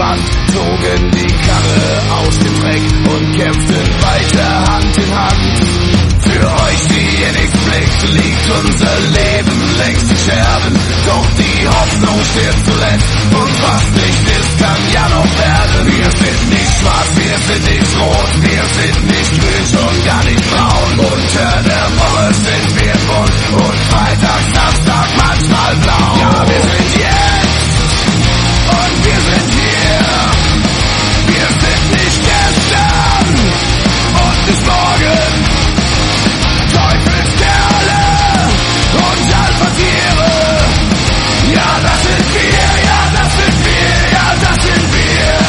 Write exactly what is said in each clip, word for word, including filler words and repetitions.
Wand, zogen die Karre aus dem Dreck und kämpften weiter Hand in Hand. Für euch, die ihr nichts blickt, liegt unser Leben längst in Scherben. Doch die Hoffnung stirbt zuletzt und was nicht ist, kann ja noch werden. Wir sind nicht schwarz, wir sind nicht rot, wir sind nicht grün, schon gar nicht braun. Unter der Woche sind wir bunt und Freitag, Samstag manchmal blau. Ja, wir sind jetzt und wir sind hier. Wir sind nicht gestern und nicht morgen. Teufelskerle und Alpha-Tiere. Ja, das sind wir, ja, das sind wir, ja, das sind wir.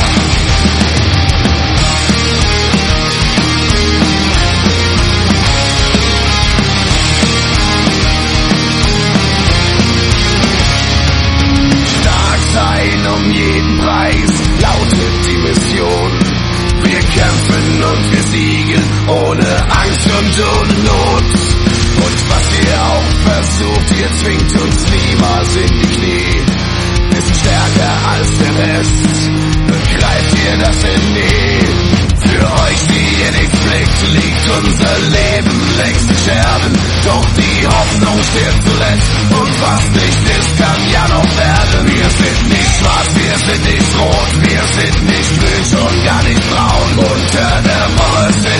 Stark sein um jeden Preis, lautet die Mission. Wir kämpfen und wir siegen, ohne Angst und ohne Not. Und was ihr auch versucht, ihr zwingt uns niemals in die Knie. Wir sind stärker als der Rest, begreift ihr das denn nie? Für euch, die ihr nichts blickt, liegt unser Leben längst in Scherben. Doch die Hoffnung stirbt zuletzt und was nicht ist, kann ja noch werden. Wir sind nicht schwarz, wir sind nicht rot, wir sind nicht grün, schon gar nicht braun. Unter der Woche sind